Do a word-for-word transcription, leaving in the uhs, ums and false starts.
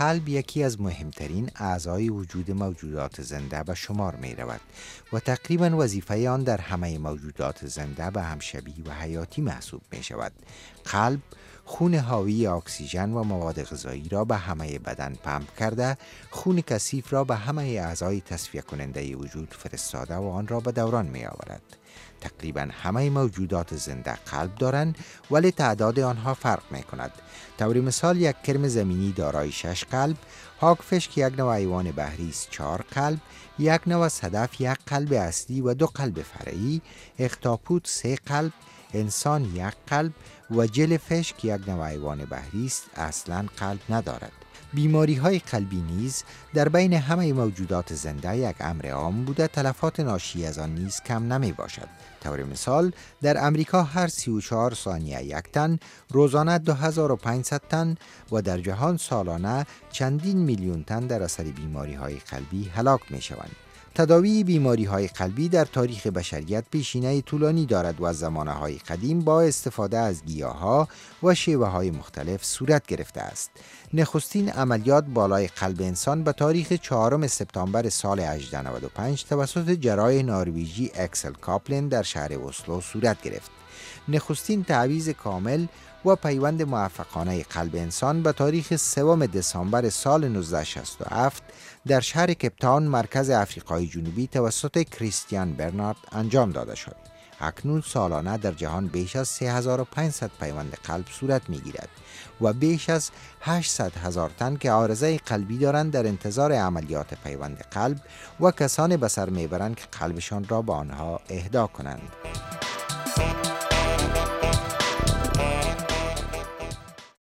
قلب یکی از مهمترین اعضای وجود موجودات زنده به شمار می رود و تقریبا وظیفه آن در همه موجودات زنده به هم شبیه و حیاتی محسوب می شود. قلب خون حاوی اکسیژن و مواد غذایی را به همه بدن پمپ کرده، خون کثیف را به همه اعضای تصفیه کننده وجود فرستاده و آن را به دوران می آورد. تقریبا همه موجودات زنده قلب دارند، ولی تعداد آنها فرق می کند. طور مثال یک کرم زمینی دارای شش قلب، هاگفش که یک نوع حیوان بحری است چهار قلب، یک نوع صدف یک قلب اصلی و دو قلب فرعی، اختاپوت سه قلب، انسان یک قلب و جلفش که یک نوع حیوان بحری است اصلاً قلب ندارد. بیماری های قلبی نیز در بین همه موجودات زنده یک امر عام بوده، تلفات ناشی از آن نیز کم نمی باشد. طور مثال در امریکا هر سی و چهار ثانیه یک تن، روزانه دو هزار و پانصد تن و در جهان سالانه چندین میلیون تن در اثر بیماری های قلبی هلاک می شوند. تداوی بیماری های قلبی در تاریخ بشریت پیشینه طولانی دارد و از زمانه های قدیم با استفاده از گیاها و شیوه های مختلف صورت گرفته است. نخستین عملیات بالای قلب انسان به تاریخ چهارم سپتامبر سال هجده نود و پنج توسط جراح نروژی اکسل کاپلن در شهر اسلو صورت گرفت. نخستین تعویض کامل و پیوند موفقانه قلب انسان به تاریخ سوم دسامبر سال نوزده شصت و هفت در شهر کپتاون مرکز آفریقای جنوبی توسط کریستیان برنارد انجام داده شد. اکنون سالانه در جهان بیش از سه هزار و پانصد پیوند قلب صورت می‌گیرد و بیش از هشتصد هزار تن که عارضه قلبی دارند در انتظار عملیات پیوند قلب و کسانی به سر میبرند که قلبشان را به آنها اهدا کنند.